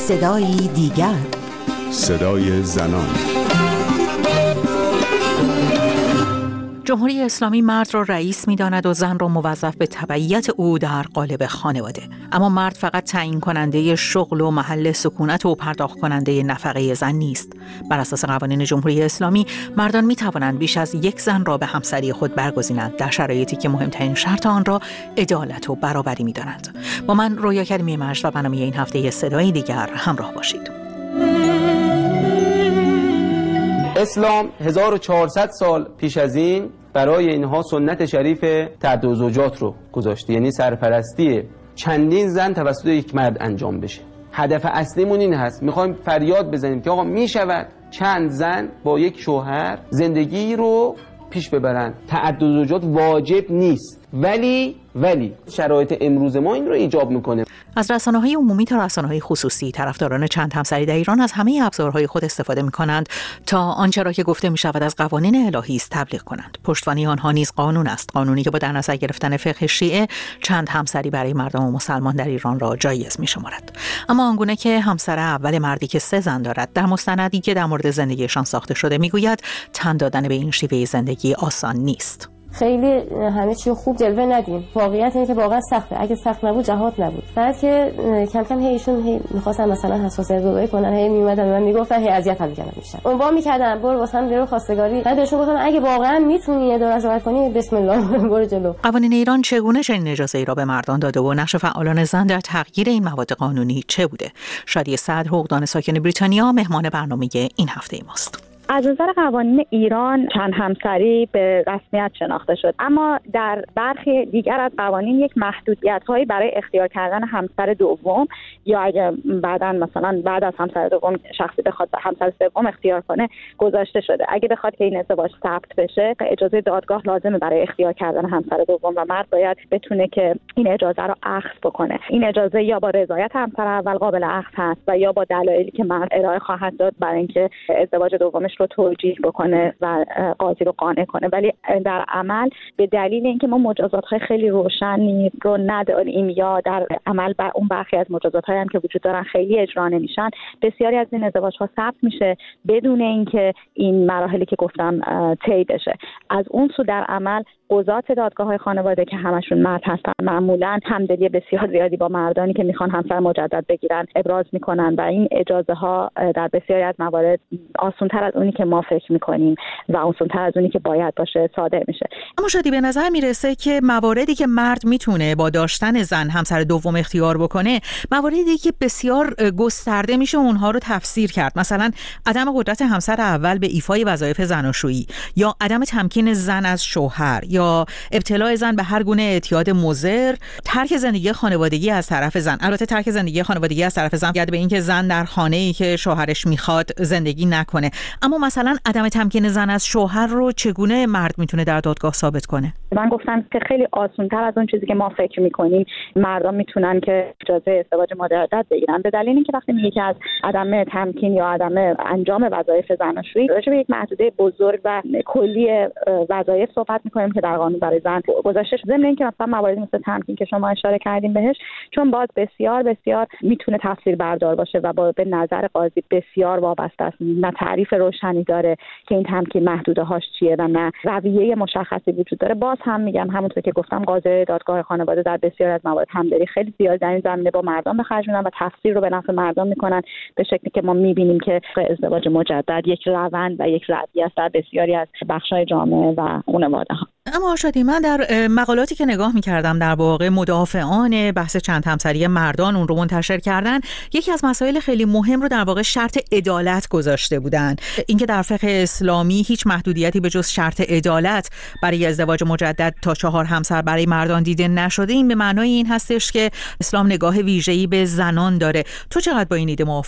صدایی دیگر، صدای زنان. جمهوری اسلامی مرد را رئیس می‌داند و زن را موظف به تبعیت او در قالب خانواده. اما مرد فقط تعیین کننده شغل و محل سکونت و پرداخت کننده نفقه زن نیست. بر اساس قوانین جمهوری اسلامی مردان می‌توانند بیش از یک زن را به همسری خود برگزینند در شرایطی که مهمترین شرط آن را عدالت و برابری می‌دانند. با من رویا کریمی مجد و برنامه این هفته صدای دیگر همراه باشید. اسلام 1400 سال پیش از این برای اینها سنت شریف تعدد زوجات رو گذاشته، یعنی سرپرستی چندین زن توسط یک مرد انجام بشه. هدف اصلیمون این هست، میخوایم فریاد بزنیم که آقا میشود چند زن با یک شوهر زندگی رو پیش ببرن. تعدد زوجات واجب نیست، ولی شرایط امروز ما این رو ایجاب میکنه. از رسانه‌های عمومی تا رسانه‌های خصوصی طرفداران چند همسری در ایران از همه ابزارهای خود استفاده می‌کنند تا آنچه را که گفته می‌شود از قوانین الهی است تبلیغ کنند. پشتوانه آنها نیز قانون است، قانونی که با در نظر گرفتن فقه شیعه چند همسری برای مردم مسلمان در ایران را جایز می‌شمارد. اما آنگونه که همسر اول مردی که 3 زن دارد در مستندی که در مورد زندگیشان ساخته شده می‌گوید تن دادن به این شیوه زندگی آسان نیست. خیلی همه چی خوب جلوه ندیم. واقعیت اینه که واقعا سخته. اگه سخت نبود جهاد نبود. بعد که کم کم ایشون می‌خواستن مثلا حساسیت زدایی کنن، میومدن من میگفتن اذیت هم می‌کردن میشن. عنوان می‌کردن برو واسه درو خواستگاری. بعد بهشون گفتم اگه واقعا میتونی یه دور از راه کنی بسم الله برو جلو. قوانین ایران چگونه چنین اجازه‌ای را به مردان داده و نقش فعالان زن در تغییر این مواد قانونی چه بوده؟ شادی صدر، حقوقدان ساکن بریتانیا، مهمان برنامه این هفته ماست. از نظر قوانین ایران چند همسری به رسمیت شناخته شد، اما در برخی دیگر از قوانین یک محدودیت‌هایی برای اختیار کردن همسر دوم یا اگه مثلا بعد از همسر دوم شخصی بخواد همسر سوم اختیار کنه گذاشته شده. اگه بخواد که این ازدواج ثبت بشه اجازه دادگاه لازمه برای اختیار کردن همسر دوم و مرد باید بتونه که این اجازه رو اخذ بکنه. این اجازه یا با رضایت همسر اول قابل اخذ هست و یا با دلایلی که مرد ارائه خواهد داد برای اینکه ازدواج دومش رو توجیه بکنه و قاضی رو قانع کنه. ولی در عمل به دلیل اینکه ما مجازات‌های خیلی روشنی رو نداریم یا در عمل بر اون برخی از مجازات‌هایی هم که وجود دارن خیلی اجرا نمیشن، بسیاری از این ازدواج‌ها ثبت میشه بدون اینکه این مراحلی که گفتم طی بشه. از اون سو در عمل قضات دادگاه‌های خانواده که همشون مرد هستن معمولاً همدلی بسیار زیادی با مردانی که میخوان همسر مجدد بگیرن ابراز میکنن و این اجازه‌ها در بسیاری از موارد آسان‌تر از اونی که ما فکر میکنیم و آسان‌تر از اونی که باید باشه صادر میشه. اما شادی به نظر میرسه که مواردی که مرد میتونه با داشتن زن همسر دوم اختیار بکنه مواردی که بسیار گسترده میشه اونها رو تفسیر کرد. مثلا عدم قدرت همسر اول به ایفای وظایف زناشویی یا عدم تمکین زن از شوهر یا ابتلاع زن به هر گونه اعتیاد مضر، ترک زندگی خانوادگی از طرف زن. البته ترک زندگی خانوادگی از طرف زن یاد به این که زن در خانه‌ای که شوهرش میخواد زندگی نکنه. اما مثلا عدم تمکین زن از شوهر رو چگونه مرد میتونه در دادگاه ثابت کنه؟ من گفتم که خیلی آسان‌تر از اون چیزی که ما فکر میکنیم مردان میتونن که اجازه ازدواج مجدد بگیرن، به دلیل اینکه وقتی میگه که از عدم تمکین یا عدم انجام وظایف زناشویی راجع به یک محدوده بزرگ و کلی وظایف صحبت میکنیم که در قانون برای زن گذاشته شده. ضمن اینکه مثلا مواردی مثل تمکین که شما اشاره کردیم بهش، چون باز بسیار میتونه تفسیر بردار باشه و با به نظر قاضی بسیار وابسته است، نه تعریف روشنی داره که این تمکین محدوده هاش چیه و نه رویه مشخصی وجود داره. باز هم میگم همونطور که گفتم قاضی دادگاه خانواده در بسیار از موارد همدلی خیلی زیاد در این زمینه با مردم به خرج میدن و تفسیر رو به نفع مردم میکنن به شکلی که ما میبینیم که ازدواج مجدد یک روند و یک رویه است در بسیاری از بخش‌های جامعه و خانواده ها. اما شادی، من در مقالاتی که نگاه می‌کردم در واقع مدافعان بحث چند همسری مردان اون رو منتشر کردن، یکی از مسائل خیلی مهم رو در واقع شرط عدالت گذاشته بودن. اینکه در فقه اسلامی هیچ محدودیتی به جز شرط عدالت برای ازدواج مجدد تا 4 همسر برای مردان دیده نشده. این به معنای این هستش که اسلام نگاه ویژه‌ای به زنان داره. تو چقدر با این ایده موافقی؟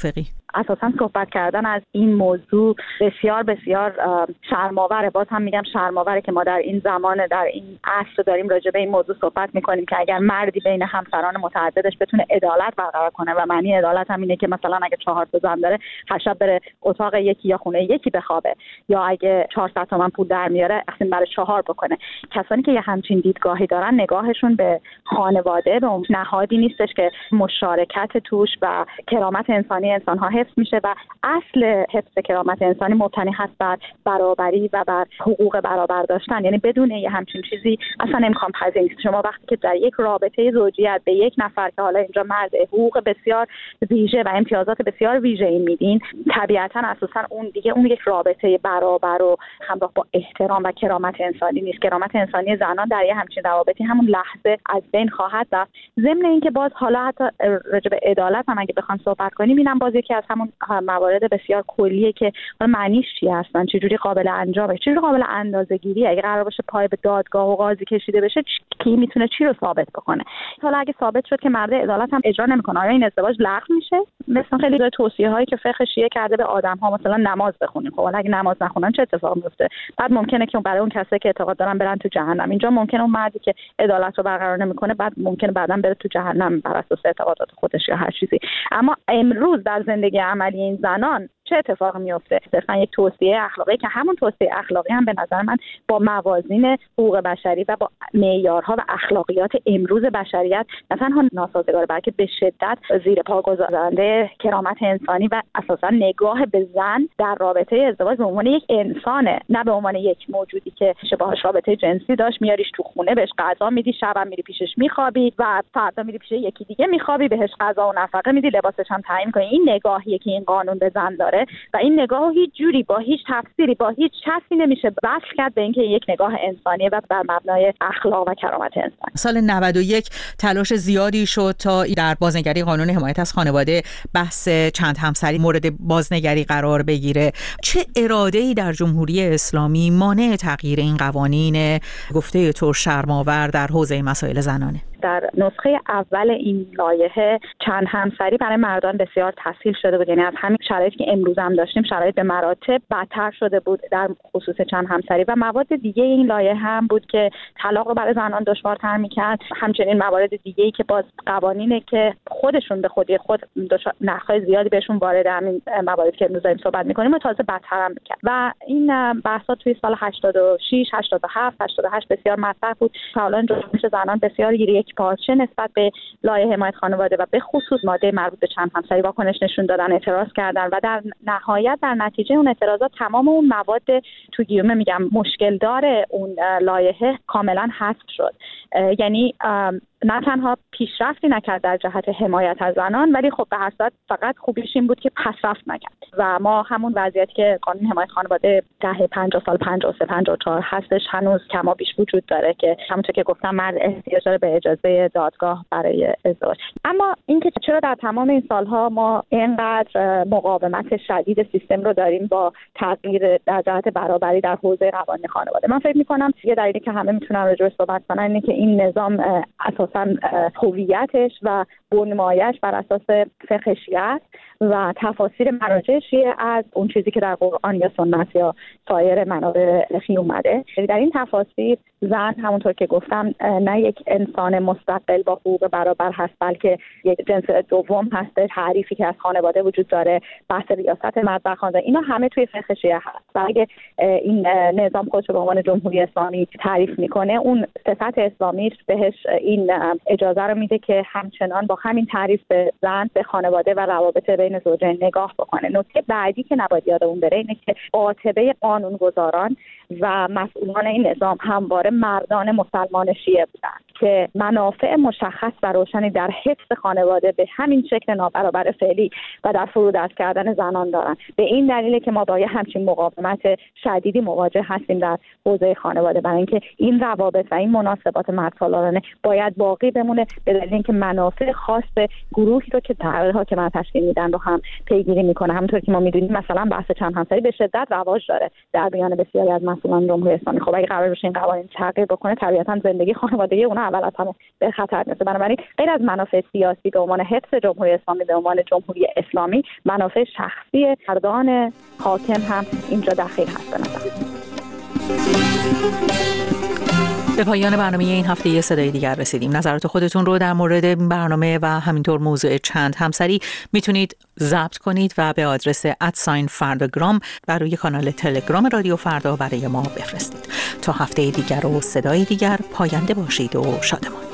اساساً صحبت کردن از این موضوع بسیار بسیار شرم‌آوره. باز هم میگم شرم‌آوره که ما در این زمان، در این عصر داریم راجع به این موضوع صحبت میکنیم که اگر مردی بین همسران متعددش بتونه عدالت برقرار کنه و معنی عدالت هم اینه که مثلا اگه 4 تا زن داره هر شب بره اتاق یکی یا خونه یکی بخوابه، یا اگه 400 تومن پول در میاره اصلا برای 4 بکنه. کسانی که یه همچین دیدگاهی دارن نگاهشون به خانواده به اون نهادی نیستش که مشارکت توش و کرامت انسانی انسان‌ها حفظ میشه و اصل حفظ کرامت انسانی مبتنی هست بر برابری و بر حقوق برابر داشتن. یعنی بدون یه همچین چیزی اصلا امکان پذیر نیست. شما وقتی که در یک رابطه زوجیت به یک نفر که حالا اینجا مرد حقوق بسیار ویژه و امتیازات بسیار ویژه‌ای میدین، طبیعتاً اساساً اون یک رابطه برابر و همراه با احترام و کرامت انسانی نیست. کرامت انسانی زنان در یه همچین روابطی همون لحظه از بین خواهد رفت. ضمن اینکه باز حالا حتی راجع به عدالت هم اگه بخوام صحبت کنیم، اینم باز یکی از همون موارد بسیار کلیه که حالا معنیش چی هستن، چجوری قابل انجامه، چجوری قابل اندازه‌گیری. اگه قرار باشه پای به دادگاه و قاضی کشیده بشه، کی میتونه چی رو ثابت بکنه؟ حالا اگه ثابت شد که مرد عدالت هم اجرا نمیکنه، آیا این ازدواج لغو میشه؟ مثلا خیلی توصیه هایی که فقه شیعه کرده به آدم ها مثلا نماز بخونید. خب اگه نماز نخونن چه اتفاقی میفته؟ بعد ممکنه که برای اون کسایی که اعتقاد دارن برن تو جهنم. اینجا ممکنه اون مردی که عدالت رو برقرار نمیکنه بعد ممکنه بعداً بره تو جهنم بر اساس اعتقادات خودش یا هر چیزی. اما امروز در زندگی عملی این زنان چه اتفاقی میفته؟ صرفا یک توصیه اخلاقی که همون توصیه اخلاقی هم به نظر من با موازین حقوق بشری و با معیارها و اخلاقیات امروز بشریت نه تنها ناسازگاره، بلکه به شدت زیر پا گذارنده کرامت انسانی و اساسا نگاه به زن در رابطه ازدواج به عنوان یک انسانه، نه به عنوان یک موجودی که باهاش رابطه جنسی داشت، میاریش تو خونه بهش غذا میدی، شبم میری پیشش میخوابی و فردا میری پیش یکی دیگه میخوابی، بهش غذا و نفقه میدی، لباسش هم تعیین می‌کنی. این نگاهیه که این قانون به زن داره و این نگاه هیچ جوری با هیچ تفسیری با هیچ چیزی نمیشه وصل کرد به اینکه یک نگاه انسانیه و بر مبنای اخلاق و کرامت انسانی. سال 91 تلاش زیادی شد تا در بازنگری قانون حمایت از خانواده بحث چند همسری مورد بازنگری قرار بگیره. چه اراده‌ای در جمهوری اسلامی مانع تغییر این قوانین گفته طور شرم‌آور در حوزه مسائل زنانه؟ در نسخه اول این لایحه چند همسری برای مردان بسیار تسهیل شده بود. یعنی از همین شرایطی که امروز هم داشتیم شرایط به مراتب بدتر شده بود در خصوص چند همسری و مواد دیگه این لایحه هم بود که طلاق رو برای زنان دشوارتر می‌کرد. همچنین موارد دیگه‌ای که باز قوانینه که خودشون به خودی خود نخ‌های زیادی بهشون وارد همین مواردی که امروز داریم صحبت می‌کنیم و تازه بدتر هم می‌کرد. و این بحث‌ها توی سال 86 87 88 بسیار مطرح بود. فعالان جنبش زنان بسیار پارچه نسبت به لایحه حمایت خانواده و به خصوص ماده مربوط به چند همسری واکنش نشون دادن، اعتراض کردن و در نهایت در نتیجه اون اعتراضات تمام اون مواد تو گیومه میگم مشکل داره اون لایحه کاملا حذف شد. یعنی نه تنها پیشرفتی نکرد در جهت حمایت از زنان، ولی خب به هر صورت فقط خوبیش این بود که پیشرفت نکرد و ما همون وضعیتی که قانون حمایت خانواده دهه 50 سال 53 54 هستش هنوز کما بیش وجود داره که همونطور که گفتم مرد احتیاج داره به اجازه دادگاه برای ازدواج. اما اینکه چرا در تمام این سالها ما اینقدر مقاومت شدید سیستم رو داریم با تغییر در جهت برابری در حوزه قوانین خانواده، من فکر می‌کنم یه دلیلی که همه میتونن راجع بهش صحبت کنن اینه که این نظام اساساً هویتش و بنمایش بر اساس فقه شیعه و تفاسیر مراجع شیعه از اون چیزی که در قرآن یا سنت یا سایر منابع فقهی اومده. در این تفاسیر زن همونطور که گفتم نه یک انسان مستقل با حقوق برابر هست، بلکه یک جنس دوم هست. تعریفی که از خانواده وجود داره، بحث ریاست مرد بر خانواده، اینا همه توی فقه شیعه هست و اگه این نظام خودش رو به عنوان جمهوری اسلامی تعریف میکنه، اون صفت اسلامی بهش این اجازه رو میده که همچنان با همین تعریف به زن، به خانواده و روابط بین زوجین نگاه بکنه. نکته بعدی که نباید یادمون بره اینه که قاطبه قانونگذاران و مسئولان این نظام همواره مردان مسلمان شیعه بودند که منافع مشخص و روشنی در حفظ خانواده به همین شکل نابرابر فعلی و در فرودست کردن زنان دارند. به این دلیله که ما با همچین مقاومت شدیدی مواجه هستیم در حوزه خانواده، برای اینکه این روابط و این مناسبات مردسالارانه باید باقی بمونه، به دلیل اینکه منافع خاص گروهی رو که طرح‌ها که من تشکیل میدن رو هم پیگیری میکنه. همونطور که ما میدونیم مثلا بحث چند همسری به شدت رواج داره در بیان بسیاری از مسئولان جمهوری اسلامی. خب اگه قرار باشه این قوانین تغییر بکنه، طبیعتاً زندگی خانوادگی اونها اول از همه به خطر میفته. بنابراین غیر از منافع سیاسی به عنوان حفظ جمهوری اسلامی، به عنوان جمهوری اسلامی، منافع شخصی مردان حاکم هم اینجا دخیل هست. به نظر به پایان برنامه این هفته یه صدای دیگر رسیدیم. نظرات خودتون رو در مورد این برنامه و همینطور موضوع چند همسری میتونید ضبط کنید و به آدرس @فرداگرام بر روی کانال تلگرام رادیو فردا برای ما بفرستید. تا هفته دیگر و صدای دیگر، پاینده باشید و شادمان.